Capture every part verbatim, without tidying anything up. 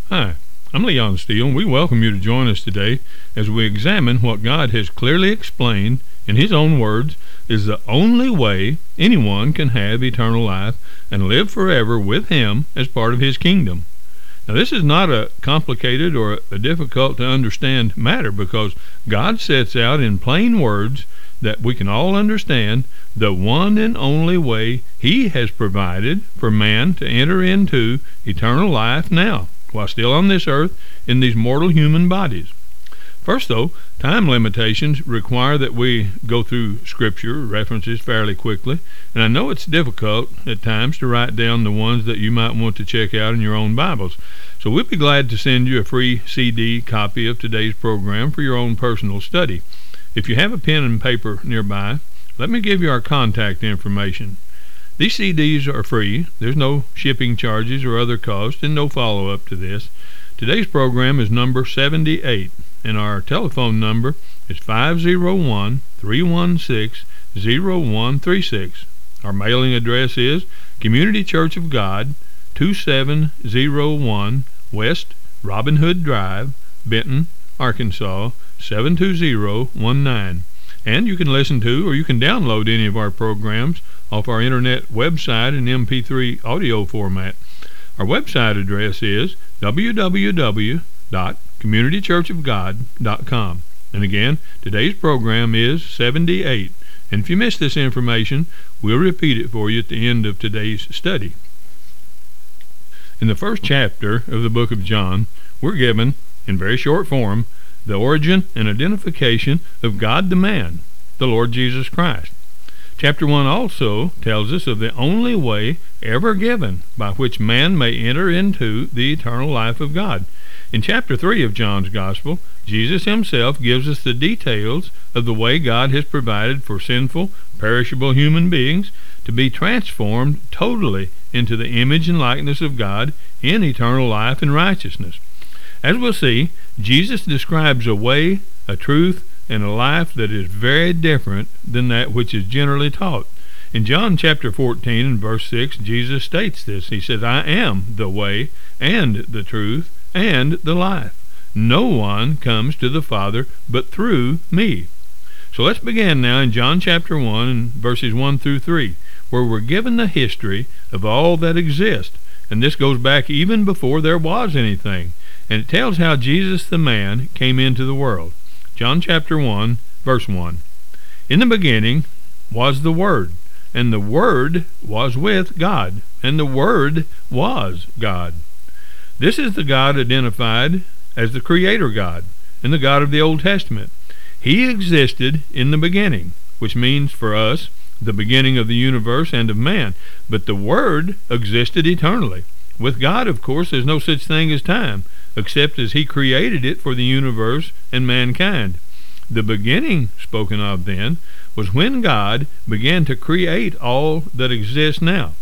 Hi, I'm Leon Steele, and we welcome you to join us today as we examine what God has clearly explained in His own words is the only way anyone can have eternal life and live forever with Him as part of His kingdom. Now, this is not a complicated or a difficult to understand matter because God sets out in plain words that we can all understand the one and only way He has provided for man to enter into eternal life now, while still on this earth in these mortal human bodies. First, though, time limitations require that we go through Scripture references fairly quickly, and I know it's difficult at times to write down the ones that you might want to check out in your own Bibles. So we'll be glad to send you a free C D copy of today's program for your own personal study. If you have a pen and paper nearby, let me give you our contact information. These C Ds are free. There's no shipping charges or other cost, and no follow-up to this. Today's program is number seventy-eight, and our telephone number is five oh one, three one six, oh one three six. Our mailing address is Community Church of God, two seven oh one West Robin Hood Drive, Benton, Arkansas, seven two zero one nine. And you can listen to or you can download any of our programs off our internet website in M P three audio format. Our website address is w w w dot community church of god dot com. And again, today's program is seventy-eight. And if you missed this information, we'll repeat it for you at the end of today's study. In the first chapter of the book of John, we're given, in very short form, the origin and identification of God the man, the Lord Jesus Christ. Chapter one also tells us of the only way ever given by which man may enter into the eternal life of God. In chapter three of John's Gospel, Jesus himself gives us the details of the way God has provided for sinful, perishable human beings to be transformed totally into the image and likeness of God in eternal life and righteousness. As we'll see, Jesus describes a way, a truth, and a life that is very different than that which is generally taught. In John chapter fourteen and verse six, Jesus states this. He says, I am the way and the truth and the life. No one comes to the Father but through me. So let's begin now in John chapter one and verses one through three, where we're given the history of all that exists. And this goes back even before there was anything. And it tells how Jesus the man came into the world. John chapter one, verse one. In the beginning was the Word, and the Word was with God, and the Word was God. This is the God identified as the Creator God and the God of the Old Testament. He existed in the beginning, which means for us the beginning of the universe and of man. But the Word existed eternally. With God, of course, there's no such thing as time, except as He created it for the universe and mankind. The beginning spoken of then was when God began to create all that exists now.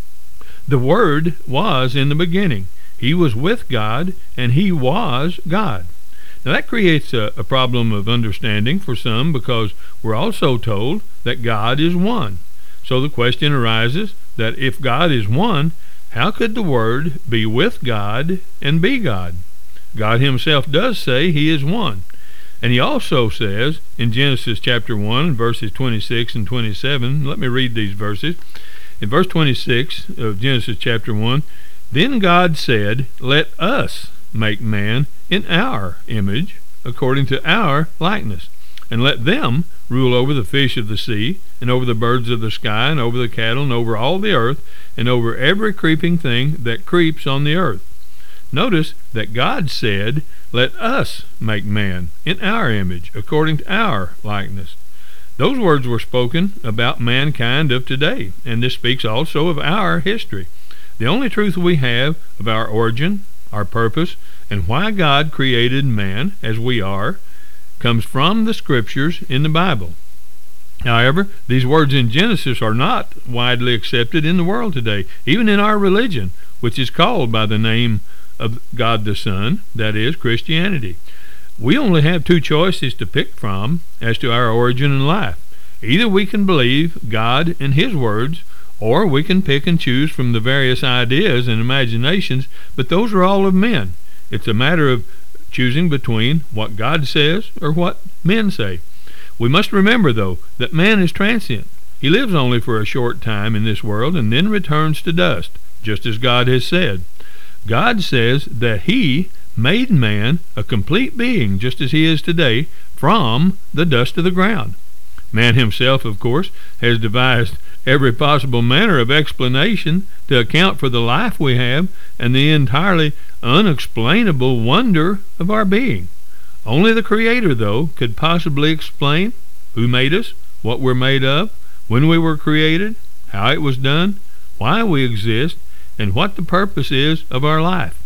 The Word was in the beginning. He was with God, and He was God. Now that creates a, a problem of understanding for some, because we're also told that God is one. So the question arises that if God is one, how could the Word be with God and be God? God himself does say He is one. And He also says in Genesis chapter one, verses twenty-six and twenty-seven, let me read these verses. In verse twenty-six of Genesis chapter one, Then God said, Let us make man in our image, according to our likeness, and let them rule over the fish of the sea, and over the birds of the sky, and over the cattle, and over all the earth, and over every creeping thing that creeps on the earth. Notice that God said, Let us make man in our image, according to our likeness. Those words were spoken about mankind of today, and this speaks also of our history. The only truth we have of our origin, our purpose, and why God created man as we are, comes from the Scriptures in the Bible. However, these words in Genesis are not widely accepted in the world today, even in our religion, which is called by the name of God the Son, that is, Christianity. We only have two choices to pick from as to our origin and life. Either we can believe God and His words, or we can pick and choose from the various ideas and imaginations, but those are all of men. It's a matter of choosing between what God says or what men say. We must remember, though, that man is transient. He lives only for a short time in this world and then returns to dust, just as God has said. God says that he made man a complete being, just as he is today, from the dust of the ground. Man himself, of course, has devised every possible manner of explanation to account for the life we have and the entirely unexplainable wonder of our being. Only the Creator, though, could possibly explain who made us, what we're made of, when we were created, how it was done, why we exist, and what the purpose is of our life.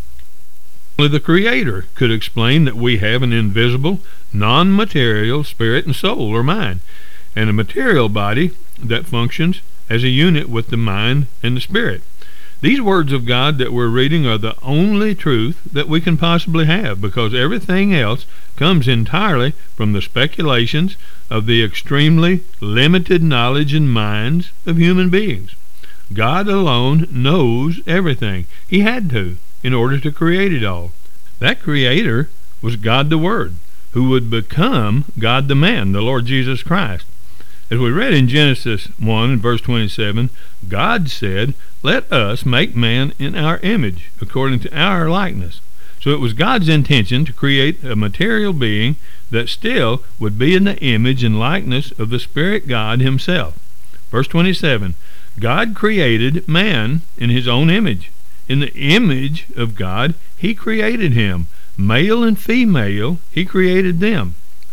Only the Creator could explain that we have an invisible, non-material spirit and soul, or mind, and a material body that functions as a unit with the mind and the spirit. These words of God that we're reading are the only truth that we can possibly have, because everything else comes entirely from the speculations of the extremely limited knowledge and minds of human beings. God alone knows everything. He had to, in order to create it all. That Creator was God the Word, who would become God the Man, the Lord Jesus Christ. As we read in Genesis one and verse twenty-seven, God said, "Let us make man in our image, according to our likeness." So it was God's intention to create a material being that still would be in the image and likeness of the Spirit God himself. Verse twenty-seven, God created man in his own image. In the image of God, he created him. Male and female, he created them.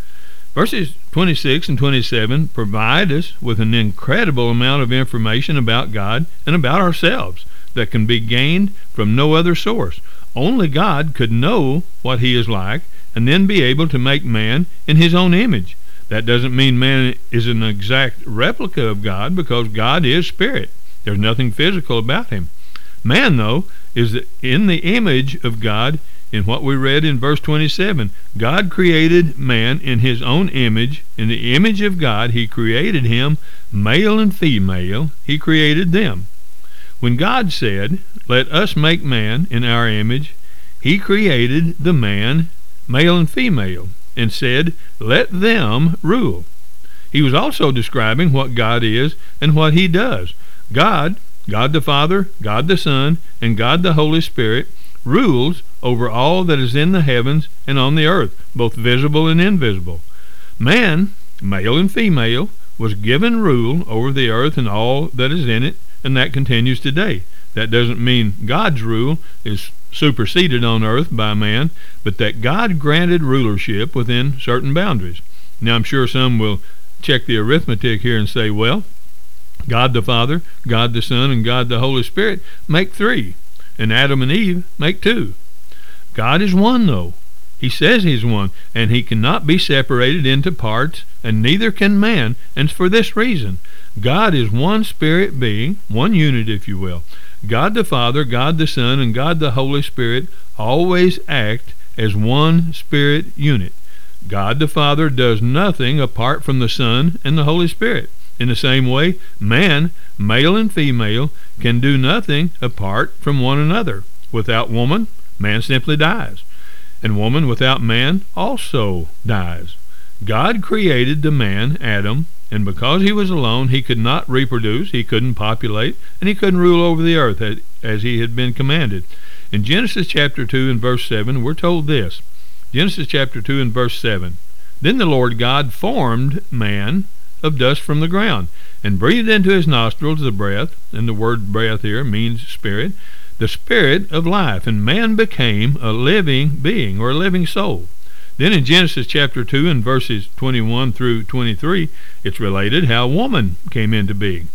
Verses twenty-six and twenty-seven provide us with an incredible amount of information about God and about ourselves that can be gained from no other source. Only God could know what he is like and then be able to make man in his own image. That doesn't mean man is an exact replica of God, because God is spirit. There's nothing physical about him. Man, though, is in the image of God. In what we read in verse twenty-seven, God created man in his own image. In the image of God, he created him, male and female, he created them. When God said, "Let us make man in our image," he created the man, male and female, and said, "Let them rule." He was also describing what God is and what he does. God, God the Father, God the Son, and God the Holy Spirit rules over all that is in the heavens and on the earth, both visible and invisible. Man, male and female, was given rule over the earth and all that is in it, and that continues today. That doesn't mean God's rule is superseded on earth by man, but that God granted rulership within certain boundaries. Now, I'm sure some will check the arithmetic here and say, well, God the Father, God the Son, and God the Holy Spirit make three, and Adam and Eve make two. God is one, though. He says he's one, and he cannot be separated into parts, and neither can man, and for this reason. God is one spirit being, one unit, if you will. God the Father, God the Son, and God the Holy Spirit always act as one spirit unit. God the Father does nothing apart from the Son and the Holy Spirit. In the same way, man, male and female, can do nothing apart from one another. Without woman, man simply dies, and woman without man also dies. God created the man, Adam, and because he was alone, he could not reproduce, he couldn't populate, and he couldn't rule over the earth as, as he had been commanded. In Genesis chapter two and verse seven, we're told this. Genesis chapter two and verse seven, "Then the Lord God formed man of dust from the ground, and breathed into his nostrils the breath," and the word breath here means spirit, "the spirit of life, and man became a living being," or a living soul. Then in Genesis chapter two and verses twenty-one through twenty-three, it's related how woman came into being.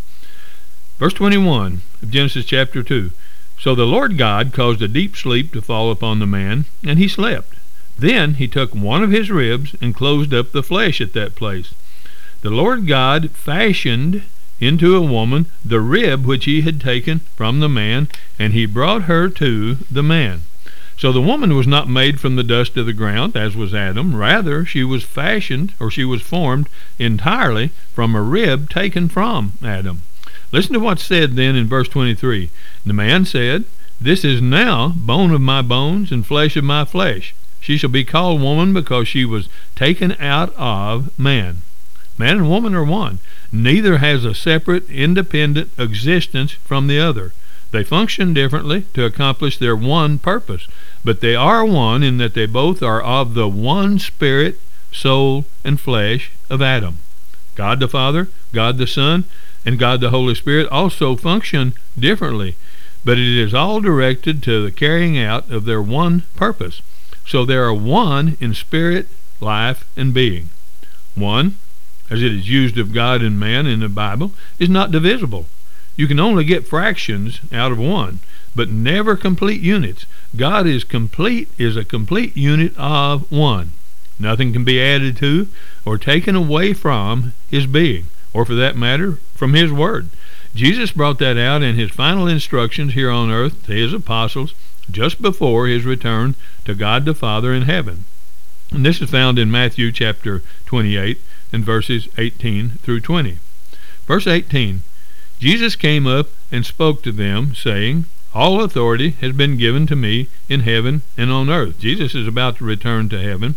Verse twenty-one of Genesis chapter two, "So the Lord God caused a deep sleep to fall upon the man, and he slept. Then he took one of his ribs and closed up the flesh at that place. The Lord God fashioned into a woman the rib which he had taken from the man, and he brought her to the man. So the woman was not made from the dust of the ground, as was Adam. Rather, she was fashioned, or she was formed entirely from a rib taken from Adam." Listen to what's said then in verse twenty-three. "The man said, This is now bone of my bones and flesh of my flesh. She shall be called woman because she was taken out of man. Man and woman are one. Neither has a separate, independent existence from the other. They function differently to accomplish their one purpose, but they are one in that they both are of the one spirit, soul, and flesh of Adam. God the Father, God the Son, and God the Holy Spirit also function differently, but it is all directed to the carrying out of their one purpose. So they are one in spirit, life, and being. One, as it is used of God and man in the Bible, is not divisible. You can only get fractions out of one, but never complete units. God is complete, is a complete unit of one. Nothing can be added to or taken away from his being, or for that matter, from his word. Jesus brought that out in his final instructions here on earth to his apostles just before his return to God the Father in heaven. And this is found in Matthew chapter twenty-eight and verses eighteen through twenty. Verse eighteen, Jesus came up and spoke to them, saying, All authority has been given to me in heaven and on earth. Jesus is about to return to heaven.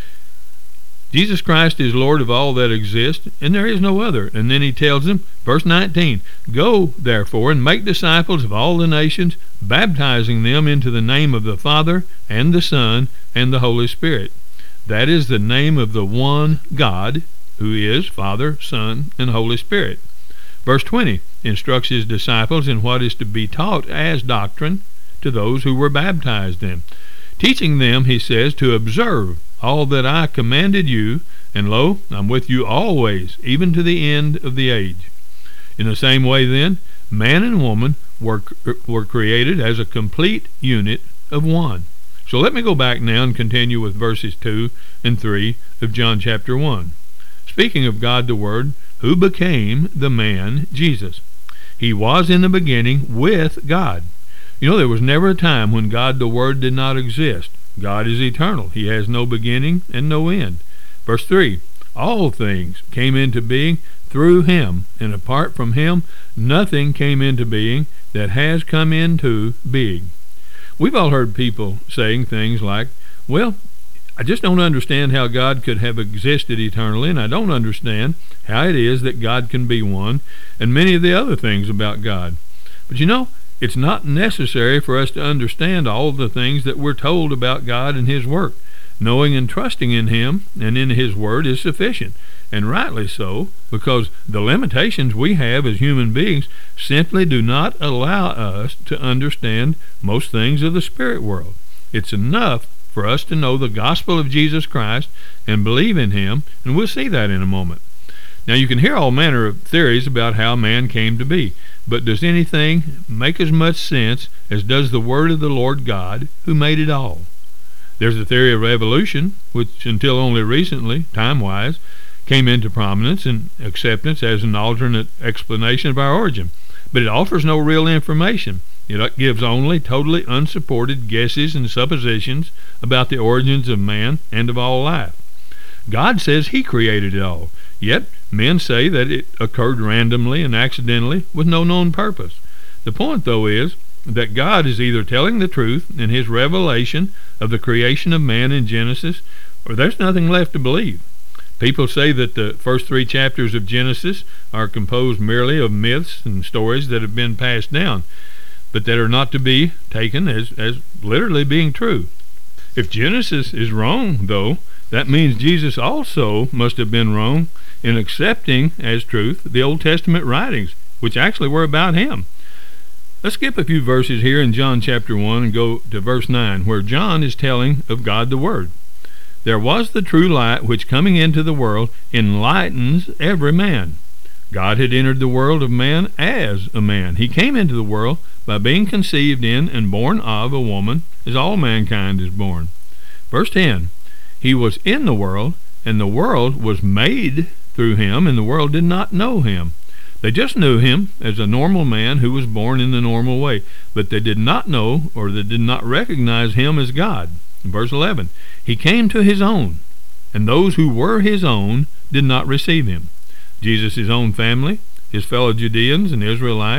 Jesus Christ is Lord of all that exists, and there is no other. And then he tells them, verse nineteen, Go, therefore, and make disciples of all the nations, baptizing them into the name of the Father, and the Son, and the Holy Spirit. That is the name of the one God, who is Father, Son, and Holy Spirit. Verse twenty instructs his disciples in what is to be taught as doctrine to those who were baptized in. Teaching them, he says, to observe all that I commanded you, and lo, I'm with you always, even to the end of the age. In the same way, then, man and woman were, were created as a complete unit of one. So let me go back now and continue with verses two and three of John chapter one. Speaking of God the Word, who became the man Jesus. He was in the beginning with God. You know, there was never a time when God the Word did not exist. God is eternal. He has no beginning and no end. Verse three, all things came into being through him, and apart from him, nothing came into being that has come into being. We've all heard people saying things like, well, I just don't understand how God could have existed eternally, and I don't understand how it is that God can be one, and many of the other things about God. But you know, it's not necessary for us to understand all the things that we're told about God and his work. Knowing and trusting in him and in his word is sufficient, and rightly so, because the limitations we have as human beings simply do not allow us to understand most things of the spirit world. It's enough for us to know the gospel of Jesus Christ and believe in him, and we'll see that in a moment. Now, you can hear all manner of theories about how man came to be, but does anything make as much sense as does the word of the Lord God, who made it all? There's the theory of evolution, which until only recently, time-wise, came into prominence and acceptance as an alternate explanation of our origin. But it offers no real information. It gives only totally unsupported guesses and suppositions about the origins of man and of all life. God says he created it all, yet men say that it occurred randomly and accidentally with no known purpose. The point, though, is that God is either telling the truth in his revelation of the creation of man in Genesis, or there's nothing left to believe. People say that the first three chapters of Genesis are composed merely of myths and stories that have been passed down, but that are not to be taken as, as literally being true. If Genesis is wrong, though, that means Jesus also must have been wrong in accepting as truth the Old Testament writings, which actually were about him. Let's skip a few verses here in John chapter one and go to verse nine, where John is telling of God the Word. There was the true light, which coming into the world enlightens every man. God had entered the world of man as a man. He came into the world by being conceived in and born of a woman, as all mankind is born. Verse ten, he was in the world, and the world was made through him, and the world did not know him. They just knew him as a normal man who was born in the normal way, but they did not know, or they did not recognize him as God. In verse eleven, he came to his own, and those who were his own did not receive him. Jesus' own family, his fellow Judeans and Israelites,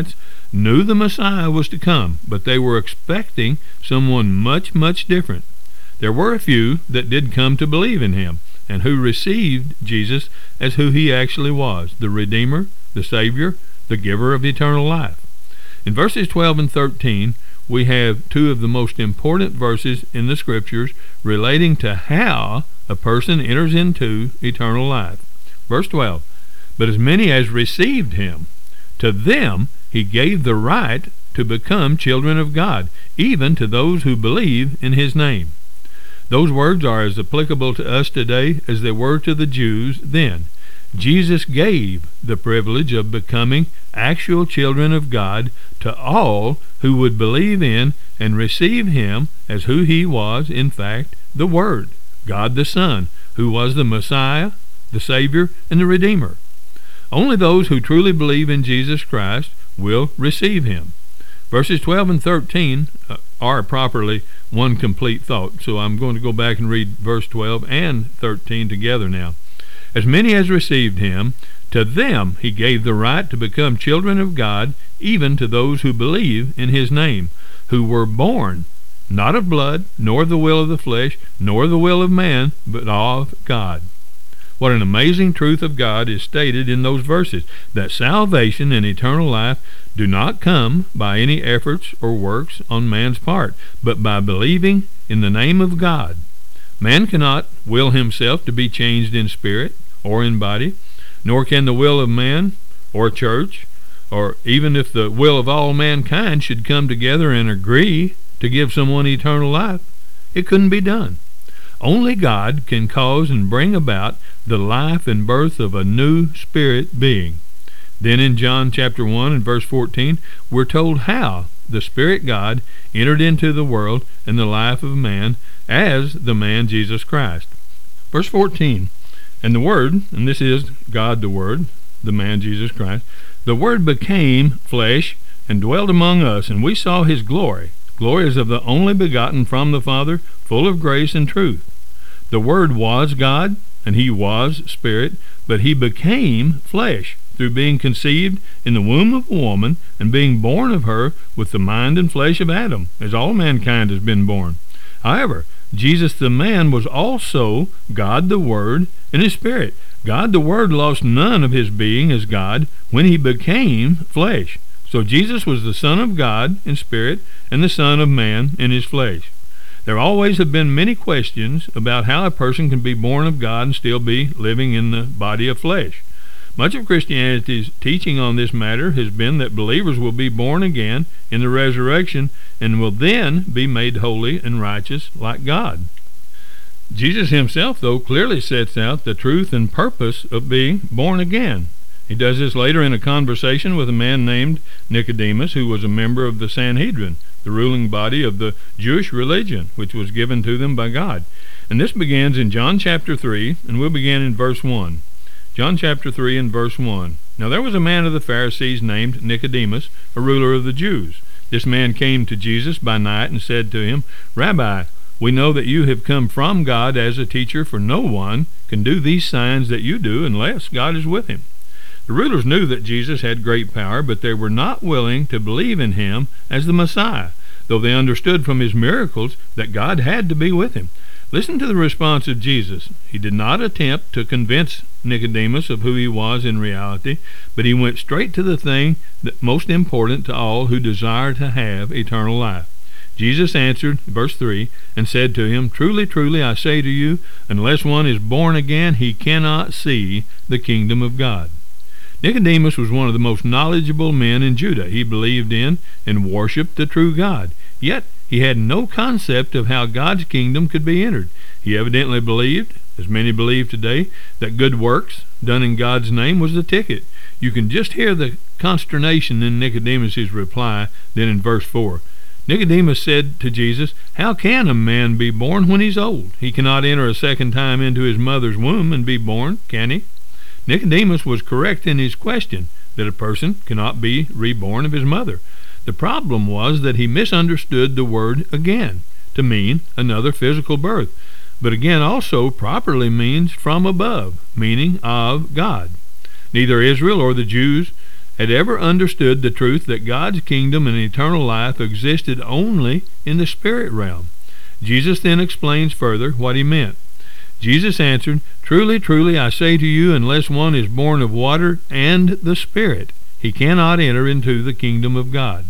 knew the Messiah was to come, but they were expecting someone much, much different. There were a few that did come to believe in him, and who received Jesus as who he actually was, the Redeemer, the Savior, the giver of eternal life. In verses twelve and thirteen, we have two of the most important verses in the Scriptures relating to how a person enters into eternal life. Verse twelve, "But as many as received him, to them he gave the right to become children of God, even to those who believe in his name." Those words are as applicable to us today as they were to the Jews then. Jesus gave the privilege of becoming actual children of God to all who would believe in and receive him as who he was, in fact, the Word, God the Son, who was the Messiah, the Savior, and the Redeemer. Only those who truly believe in Jesus Christ will receive him. Verses twelve and thirteen uh, are properly one complete thought, so I'm going to go back and read verse twelve and thirteen together now. "As many as received him, to them he gave the right to become children of God, even to those who believe in his name, who were born not of blood, nor the will of the flesh, nor the will of man, but of God." What an amazing truth of God is stated in those verses, that salvation and eternal life do not come by any efforts or works on man's part, but by believing in the name of God. Man cannot will himself to be changed in spirit or in body, nor can the will of man or church, or even if the will of all mankind should come together and agree to give someone eternal life, it couldn't be done. Only God can cause and bring about the life and birth of a new spirit being. Then in John chapter one and verse fourteen, we're told how the Spirit God entered into the world and the life of man as the man Jesus Christ. Verse fourteen, "And the Word," and this is God the Word, the man Jesus Christ, "the Word became flesh and dwelt among us, and we saw his glory. Glory is of the only begotten from the Father, full of grace and truth." The Word was God, and he was Spirit, but he became flesh through being conceived in the womb of a woman and being born of her with the mind and flesh of Adam, as all mankind has been born. However, Jesus the man was also God the Word and his Spirit. God the Word lost none of his being as God when he became flesh. So Jesus was the Son of God in spirit and the Son of man in his flesh. There always have been many questions about how a person can be born of God and still be living in the body of flesh. Much of Christianity's teaching on this matter has been that believers will be born again in the resurrection and will then be made holy and righteous like God. Jesus himself, though, clearly sets out the truth and purpose of being born again. He does this later in a conversation with a man named Nicodemus, who was a member of the Sanhedrin, the ruling body of the Jewish religion, which was given to them by God. And this begins in John chapter three, and we'll begin in verse one. John chapter three and verse one. "Now there was a man of the Pharisees named Nicodemus, a ruler of the Jews. This man came to Jesus by night and said to him, 'Rabbi, we know that you have come from God as a teacher, for no one can do these signs that you do unless God is with him.' The rulers knew that Jesus had great power, but they were not willing to believe in him as the Messiah, though they understood from his miracles that God had to be with him. Listen to the response of Jesus. He did not attempt to convince Nicodemus of who he was in reality, but he went straight to the thing that most important to all who desire to have eternal life. Jesus answered, verse three, and said to him, 'Truly, truly, I say to you, unless one is born again, he cannot see the kingdom of God.'" Nicodemus was one of the most knowledgeable men in Judah. He believed in and worshipped the true God. Yet he had no concept of how God's kingdom could be entered. He evidently believed, as many believe today, that good works done in God's name was the ticket. You can just hear the consternation in Nicodemus' reply then in verse four. Nicodemus said to Jesus, "How can a man be born when he's old? He cannot enter a second time into his mother's womb and be born, can he?" Nicodemus was correct in his question, that a person cannot be reborn of his mother. The problem was that he misunderstood the word again to mean another physical birth, but again also properly means from above, meaning of God. Neither Israel or the Jews had ever understood the truth that God's kingdom and eternal life existed only in the spirit realm. Jesus then explains further what he meant. Jesus answered, "Truly, truly, I say to you, unless one is born of water and the Spirit, he cannot enter into the kingdom of God."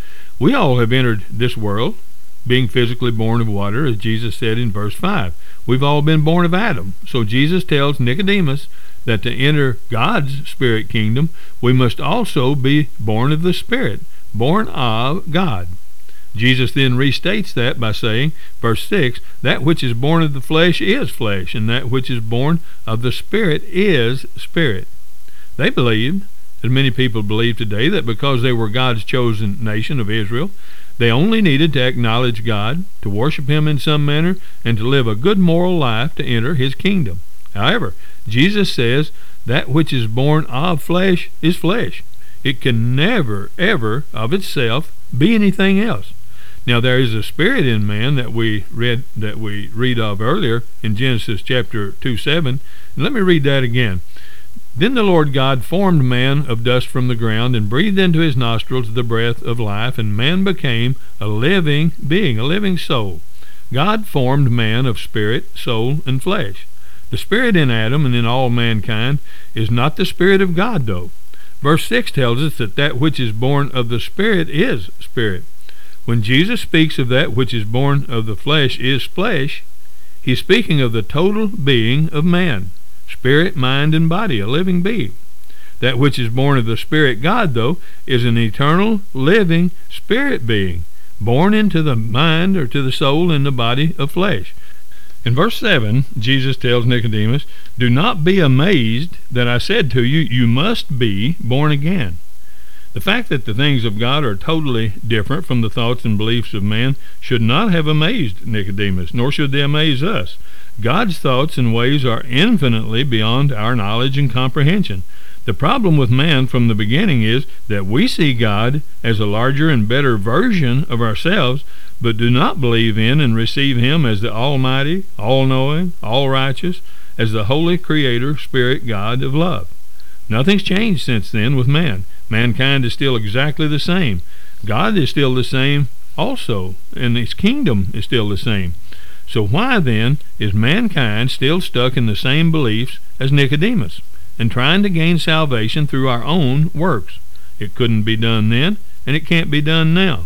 We all have entered this world, being physically born of water, as Jesus said in verse five. We've all been born of Adam. So Jesus tells Nicodemus that to enter God's spirit kingdom, we must also be born of the Spirit, born of God. Jesus then restates that by saying, verse six, "That which is born of the flesh is flesh, and that which is born of the Spirit is spirit." They believed, as many people believe today, that because they were God's chosen nation of Israel, they only needed to acknowledge God, to worship Him in some manner, and to live a good moral life to enter His kingdom. However, Jesus says that which is born of flesh is flesh. It can never, ever, of itself, be anything else. Now there is a spirit in man that we read that we read of earlier in Genesis chapter two seven. And let me read that again. "Then the Lord God formed man of dust from the ground, and breathed into his nostrils the breath of life, and man became a living being, a living soul." God formed man of spirit, soul, and flesh. The spirit in Adam and in all mankind is not the Spirit of God, though. Verse six tells us that that which is born of the Spirit is spirit. When Jesus speaks of that which is born of the flesh is flesh, he's speaking of the total being of man, spirit, mind, and body, a living being. That which is born of the Spirit God, though, is an eternal, living spirit being, born into the mind or to the soul in the body of flesh. In verse seven, Jesus tells Nicodemus, "Do not be amazed that I said to you, you must be born again." The fact that the things of God are totally different from the thoughts and beliefs of man should not have amazed Nicodemus, nor should they amaze us. God's thoughts and ways are infinitely beyond our knowledge and comprehension. The problem with man from the beginning is that we see God as a larger and better version of ourselves, but do not believe in and receive Him as the Almighty, all-knowing, all-righteous, as the Holy Creator, Spirit God of love. Nothing's changed since then with man. Mankind is still exactly the same. God is still the same also, and His kingdom is still the same. So why then is mankind still stuck in the same beliefs as Nicodemus and trying to gain salvation through our own works? It couldn't be done then, and it can't be done now.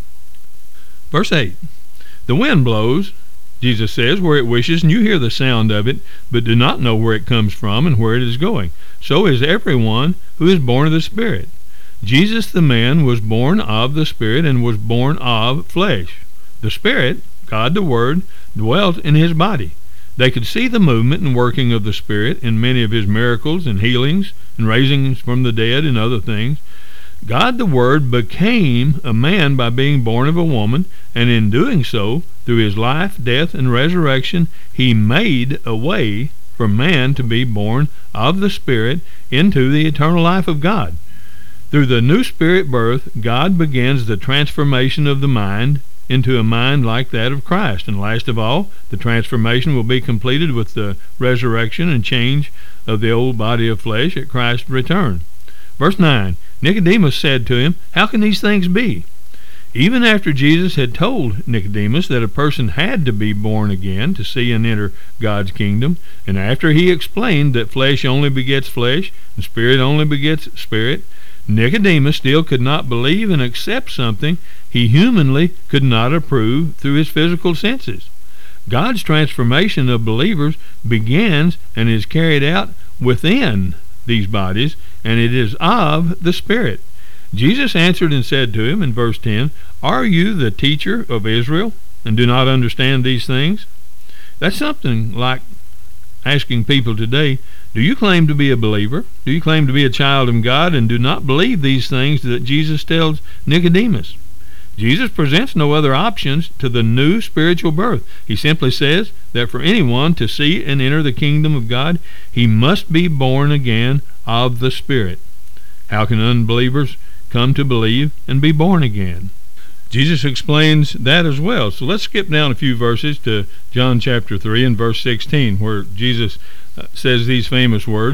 Verse eight, "The wind blows," Jesus says, "where it wishes, and you hear the sound of it, but do not know where it comes from and where it is going. So is everyone who is born of the Spirit." Jesus the man was born of the Spirit and was born of flesh. The Spirit, God the Word, dwelt in his body. They could see the movement and working of the Spirit in many of his miracles and healings and raisings from the dead and other things. God the Word became a man by being born of a woman, and in doing so, through his life, death, and resurrection, he made a way for man to be born of the Spirit into the eternal life of God. Through the new spirit birth, God begins the transformation of the mind into a mind like that of Christ. And last of all, the transformation will be completed with the resurrection and change of the old body of flesh at Christ's return. Verse nine, "Nicodemus said to him, 'How can these things be?'" Even after Jesus had told Nicodemus that a person had to be born again to see and enter God's kingdom, and after he explained that flesh only begets flesh and spirit only begets spirit, Nicodemus still could not believe and accept something he humanly could not approve through his physical senses. God's transformation of believers begins and is carried out within these bodies, and it is of the Spirit. Jesus answered and said to him in verse ten, "Are you the teacher of Israel, and do not understand these things?" That's something like asking people today, do you claim to be a believer? Do you claim to be a child of God and do not believe these things that Jesus tells Nicodemus? Jesus presents no other options to the new spiritual birth. He simply says that for anyone to see and enter the kingdom of God, he must be born again of the Spirit. How can unbelievers come to believe and be born again? Jesus explains that as well. So let's skip down a few verses to John chapter three and verse sixteen, where Jesus says these famous words,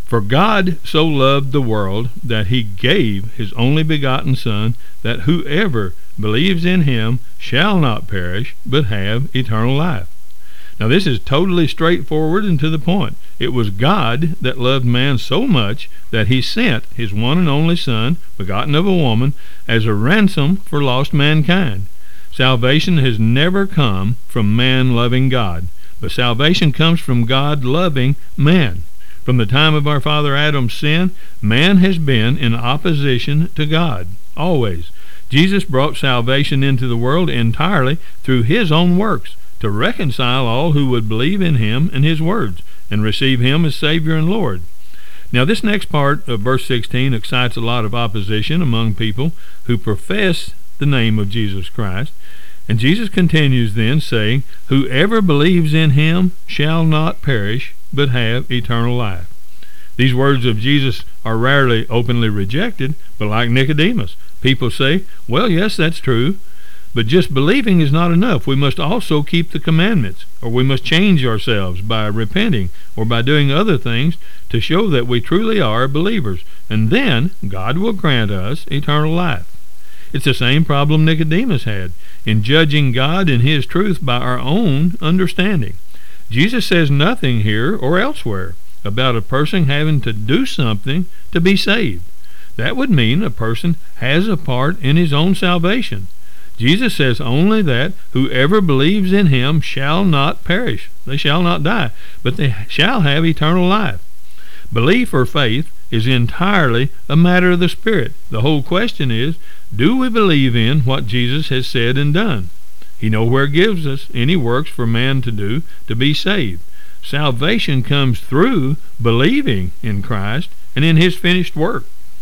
For God so loved the world that he gave his only begotten Son, that whoever believes in him shall not perish, but have eternal life. Now this is totally straightforward and to the point. It was God that loved man so much that he sent his one and only Son, begotten of a woman, as a ransom for lost mankind. Salvation has never come from man loving God, but salvation comes from God loving man. From the time of our father Adam's sin, man has been in opposition to God, always. Jesus brought salvation into the world entirely through his own works, to reconcile all who would believe in him and his words, and receive him as Savior and Lord. Now this next part of verse sixteen excites a lot of opposition among people who profess the name of Jesus Christ. And Jesus continues then, saying, whoever believes in him shall not perish, but have eternal life. These words of Jesus are rarely openly rejected, but like Nicodemus, people say, well, yes, that's true, but just believing is not enough. We must also keep the commandments, or we must change ourselves by repenting or by doing other things to show that we truly are believers, and then God will grant us eternal life. It's the same problem Nicodemus had in judging God and his truth by our own understanding. Jesus says nothing here or elsewhere about a person having to do something to be saved. That would mean a person has a part in his own salvation. Jesus says only that whoever believes in him shall not perish. They shall not die, but they shall have eternal life. Belief or faith is entirely a matter of the Spirit. The whole question is, do we believe in what Jesus has said and done? He nowhere gives us any works for man to do to be saved. Salvation comes through believing in Christ and in his finished work.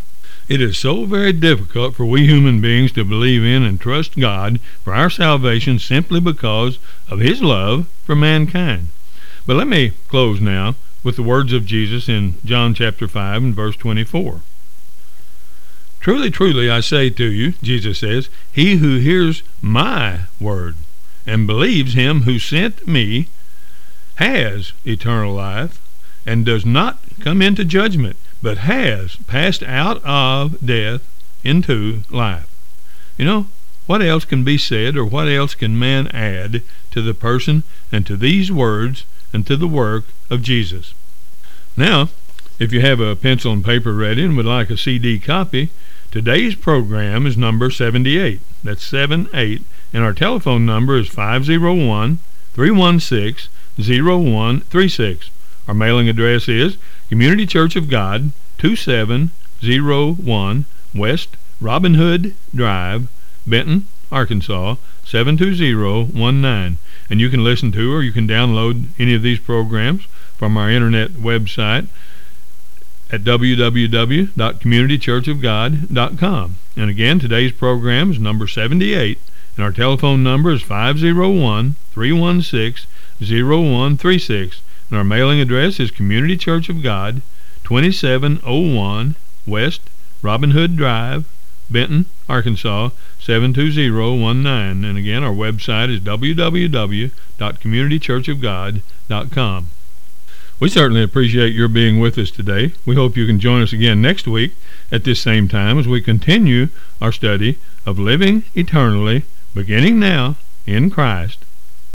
It is so very difficult for we human beings to believe in and trust God for our salvation simply because of his love for mankind. But let me close now with the words of Jesus in John chapter five and verse twenty-four. Truly, truly, I say to you, Jesus says, he who hears my word and believes him who sent me has eternal life and does not come into judgment, but has passed out of death into life. You know, what else can be said, or what else can man add to the person and to these words and to the work of Jesus? Now, if you have a pencil and paper ready and would like a C D copy, today's program is number seventy-eight. That's seven eight, and our telephone number is five oh one, three one six, oh one three six. Our mailing address is Community Church of God, two seven oh one West Robin Hood Drive, Benton, Arkansas, seven two zero one nine. And you can listen to or you can download any of these programs from our internet website at w w w dot community church of god dot com. And again, today's program is number seventy-eight, and our telephone number is five oh one, three one six, oh one three six. And our mailing address is Community Church of God, twenty-seven oh one West Robin Hood Drive, Benton, Arkansas, seven two zero one nine. And again, our website is w w w dot community church of god dot com. We certainly appreciate your being with us today. We hope you can join us again next week at this same time as we continue our study of living eternally, beginning now in Christ.